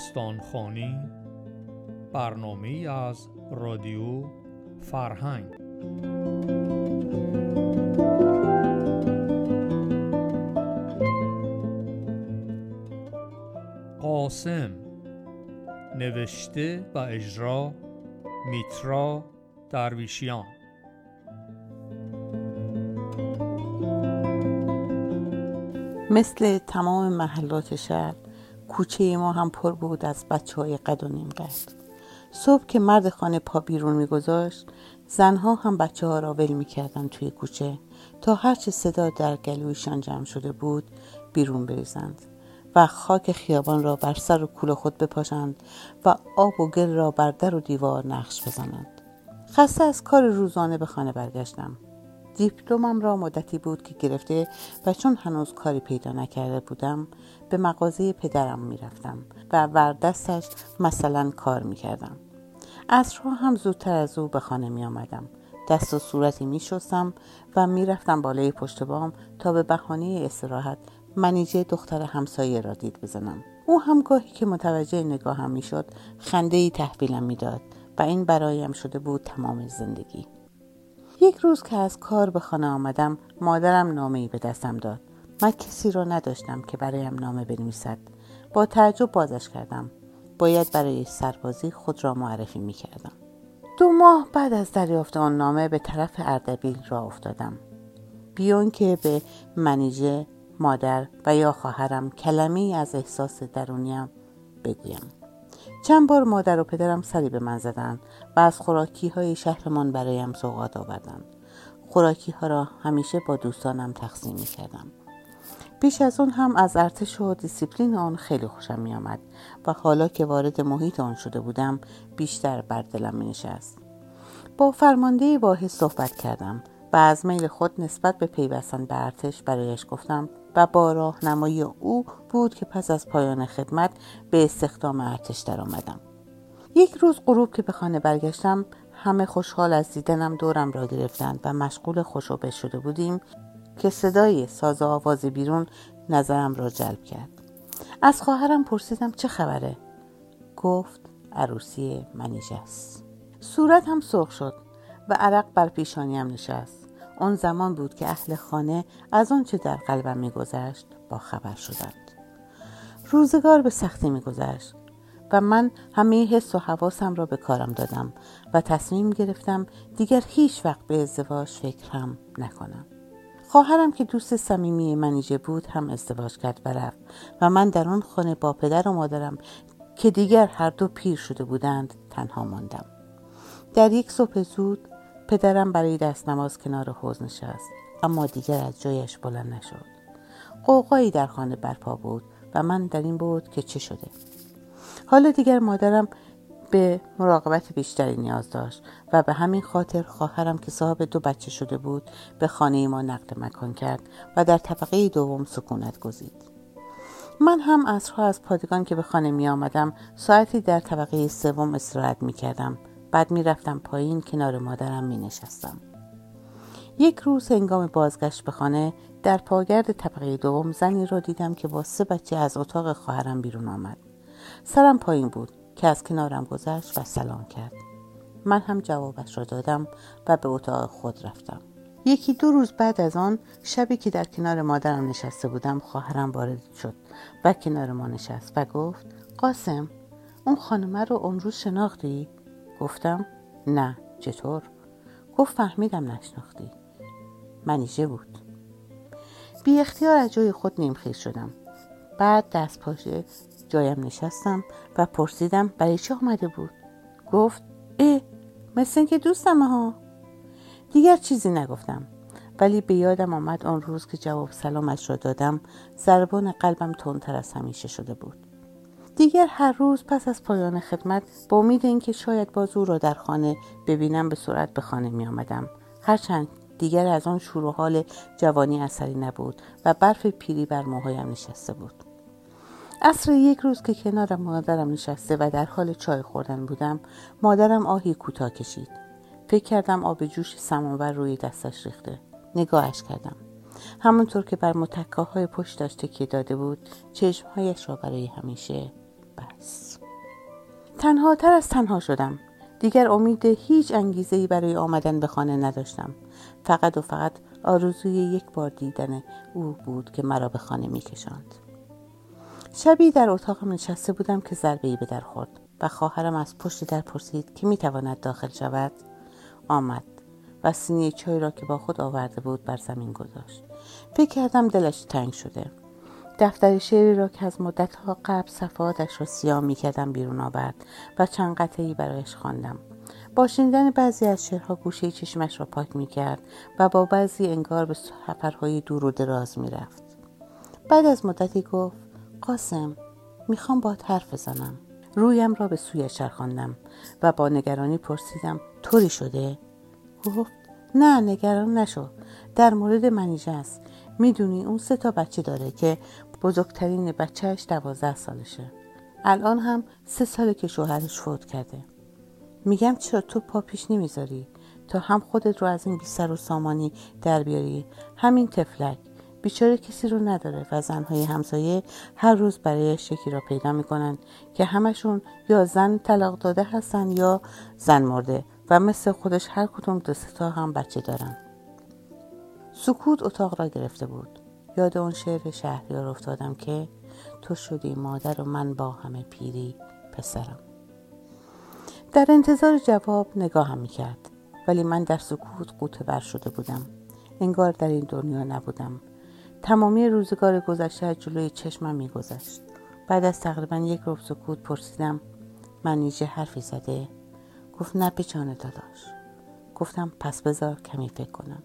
داستان خوانی، برنامه از رادیو فرهنگ. قاسم، نوشته و اجرا میترا درویشیان. مثل تمام محلات شهر، کوچه ما هم پر بود از بچه‌های قد و نیم قد. صبح که مرد خانه پا بیرون می‌گذاشت، زنها هم بچه‌ها را ول می‌کردند توی کوچه تا هرچه صدا در گلویشان جمع شده بود بیرون بریزند و خاک خیابان را بر سر و کول خود بپاشند و آب و گل را بر در و دیوار نقش بزنند. خسته از کار روزانه به خانه برگشتم. دیپلمم را مدتی بود که گرفته و چون هنوز کاری پیدا نکرده بودم به مغازه پدرم میرفتم و بر دستش مثلا کار میکردم. عصرها هم زودتر از او به خانه می آمدم. دست و صورتی می شستم و می رفتم بالای پشت بام تا به بهانه استراحت منیژه دختر همسایه را دید بزنم. او هم گاهی که متوجه نگاهم می شد خنده‌ای تحویلم می داد و این برایم شده بود تمام زندگی. یک روز که از کار به خانه آمدم، مادرم نامه‌ای به دستم داد. من کسی را نداشتم که برایم نامه بنویسد. با تعجب بازش کردم. باید برای سربازی خود را معرفی می کردم. 2 ماه بعد از دریافت آن نامه به طرف اردبیل راه افتادم. بیان که به منیژه، مادر و یا خواهرم کلمه‌ای از احساس درونیم بگویم. چند بار مادر و پدرم سری به من زدند و از خوراکی‌های شهرمان برایم سوغات آوردند. خوراکی‌ها را همیشه با دوستانم تقسیم می‌کردم. پیش از اون هم از ارتش و دیسیپلین آن خیلی خوشم می آمد و حالا که وارد محیط آن شده بودم بیشتر بر دلم می نشست. با فرمانده واحد صحبت کردم و از میل خود نسبت به پیوستن به ارتش برایش گفتم و با راهنمایی او بود که پس از پایان خدمت به استخدام ارتش در آمدم. یک روز غروب که به خانه برگشتم همه خوشحال از دیدنم دورم را گرفتند و مشغول خوشوبه شده بودیم که صدای ساز و آواز بیرون نظرم را جلب کرد. از خواهرم پرسیدم چه خبره؟ گفت عروسی منیژه است. صورتم سرخ شد و عرق بر پیشانیم نشست. آن زمان بود که اهل خانه از آن چه در قلبم می‌گذشت با خبر شدند. روزگار به سختی می‌گذشت و من همه حس و حواسم را به کارم دادم و تصمیم گرفتم دیگر هیچ وقت به ازدواج فکر هم نکنم. خواهرم که دوست صمیمی منیژه بود هم ازدواج کرد و رفت و من در آن خانه با پدر و مادرم که دیگر هر دو پیر شده بودند تنها ماندم. در یک صبح زود پدرم برای دست نماز کنار حوض نشست، اما دیگر از جایش بلند نشد. غوغایی در خانه برپا بود و من در این بود که چه شده. حالا دیگر مادرم به مراقبت بیشتری نیاز داشت و به همین خاطر خواهرم که صاحب 2 بچه شده بود به خانه ما نقل مکان کرد و در طبقه دوم سکونت گزید. من هم عصرها از پادگان که به خانه می آمدم ساعتی در طبقه 3 استراحت می کردم. بعد می رفتم پایین کنار مادرم می نشستم. یک روز هنگام بازگشت به خانه در پاگرد طبقه 2 زنی را دیدم که با 3 بچه از اتاق خواهرم بیرون آمد. سرم پایین بود که از کنارم گذشت و سلام کرد. من هم جوابش را دادم و به اتاق خود رفتم. 1-2 روز بعد از آن شبی که در کنار مادرم نشسته بودم خواهرم وارد شد و کنار ما نشست و گفت قاسم، اون خانمه رو امروز شناختی؟ گفتم نه، چطور؟ گفت فهمیدم نشناختی. منیژه بود. بی اختیار از جای خود نیمخیز شدم. بعد دست پاشه جایم نشستم و پرسیدم برای چه آمده بود؟ گفت مثل این که دوستمه ها. دیگر چیزی نگفتم، ولی به یادم آمد آن روز که جواب سلامش را دادم ضربان قلبم تندتر از همیشه شده بود. دیگر هر روز پس از پایان خدمت با امید اینکه شاید باز او را در خانه ببینم به سرعت به خانه می آمدم. هرچند دیگر از آن شور و حال جوانی اثری نبود و برف پیری بر موهایم نشسته بود. عصر یک روز که کنار مادرم نشسته و در حال چای خوردن بودم، مادرم آهی کوتاه کشید. فکر کردم آب جوش سماور روی دستش ریخته. نگاهش کردم. همونطور که بر متکاهای پشتش تکیه داده بود، چشمهایش را برای همیشه بس. تنهاتر از تنها شدم. دیگر امید هیچ انگیزه‌ای برای آمدن به خانه نداشتم. فقط و فقط آرزوی یک بار دیدن او بود که مرا به خانه می‌کشاند. شبی در اتاقم نشسته بودم که ضربه‌ای به در خورد و خواهرم از پشت در پرسید که می‌تواند داخل شود. آمد و سینی چای را که با خود آورده بود بر زمین گذاشت. فکر کردم دلش تنگ شده. دفتر شعری را که از مدت‌ها قبل صفحاتش را سیاه می‌کردم بیرون آورد و چند قطعه‌ای برایش خواندم. با شنیدن بعضی از شعرها گوشه چشمش را پاک می‌کرد و با بعضی انگار به سفرهای دور و دراز می‌رفت. بعد از مدتی گفت: قاسم، می‌خوام باهات حرف بزنم. رویم را به سویش چرخاندم و با نگرانی پرسیدم: طوری شده؟ گفت: نه، نگران نشو. در مورد منیژه است. میدونی اون 3 بچه داره که بزرگترین بچهش 12 سالشه. الان هم 3 ساله که شوهرش فوت کرده. میگم چرا تو پا پیش نمیذاری تا هم خودت رو از این بی سر و سامانی در بیاری، همین تفلک بیچاره کسی رو نداره و زنهای همسایه هر روز برایش یکی را پیدا میکنن که همشون یا زن طلاق داده هستن یا زن مرده و مثل خودش هر کدوم 2-3 هم بچه دارن. سکوت اتاق را گرفته بود. یاد اون شعر شهریار افتادم که تو شدی مادر و من با همه پیری پسرم. در انتظار جواب نگاهم میکرد، ولی من در سکوت غوطه ور شده بودم. انگار در این دنیا نبودم. تمامی روزگار گذشته جلوی چشمم میگذشت. بعد از تقریبا 1 ربع سکوت پرسیدم: منیژه حرفی زده؟ گفت: نه به جان داداش. گفتم: پس بذار کمی فکر کنم.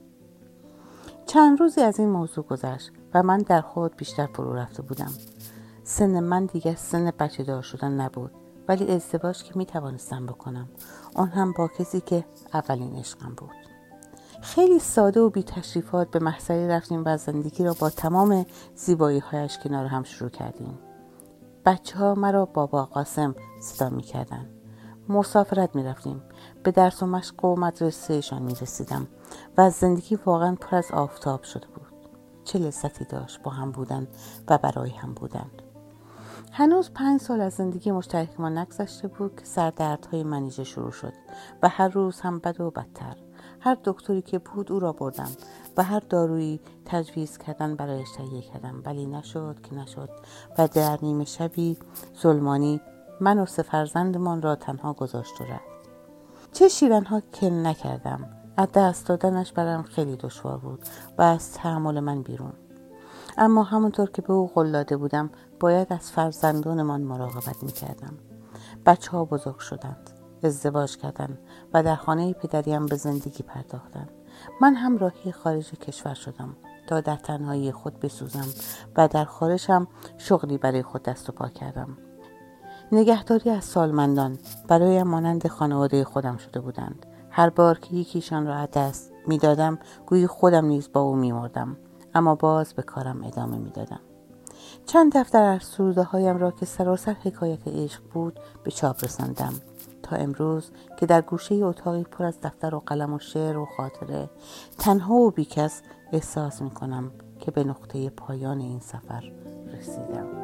چند روزی از این موضوع گذشت و من در خود بیشتر فرو رفته بودم. سن من دیگر سن بچه دار شدن نبود، ولی ازدواج که میتوانستم بکنم، اون هم با کسی که اولین عشقم بود. خیلی ساده و بی تشریفات به محضری رفتیم و زندگی را با تمام زیبایی هایش کنار هم شروع کردیم. بچه ها مرا بابا قاسم صدا می کردن. مسافرت می رفتیم. به درس و مشق و مدرسهشان می رسیدم و زندگی واقعا پر از آفتاب شده بود. چه لذتی داشت با هم بودن و برای هم بودن. هنوز 5 سال از زندگی مشترک ما نگذشته بود که سردردهای منیژه شروع شد و هر روز هم بد و بدتر. هر دکتری که بود او را بردم و هر دارویی تجویز کردن برایش تهیه کردم، ولی نشد و در نیمه شبی ظلمانی من و 3 فرزندمان را تنها گذاشت و رفت. چه شیرین‌ها که نکردم. از دست دادنش برام خیلی دشوار بود و از تحمل من بیرون. اما همونطور که به او قول داده بودم باید از فرزندانمان مراقبت می‌کردم. بچه‌ها بزرگ شدند، ازدواج کردند و در خانه پدریم به زندگی پرداختند. من هم راهی خارج کشور شدم تا در تنهایی خود بسوزم و در خارج هم شغلی برای خود دست و پا کردم. نگهداری از سالمندان برایم مانند خانواده خودم شده بودند. هر بار که یکیشان را از دست می‌دادم گویی خودم نیز با او می‌مردم، اما باز به کارم ادامه می‌دادم. چند دفتر از سروده هایم را که سراسر حکایت عشق بود به چاپ رساندم تا امروز که در گوشه اتاقی پر از دفتر و قلم و شعر و خاطره تنها و بیکس احساس می‌کنم که به نقطه پایان این سفر رسیدم.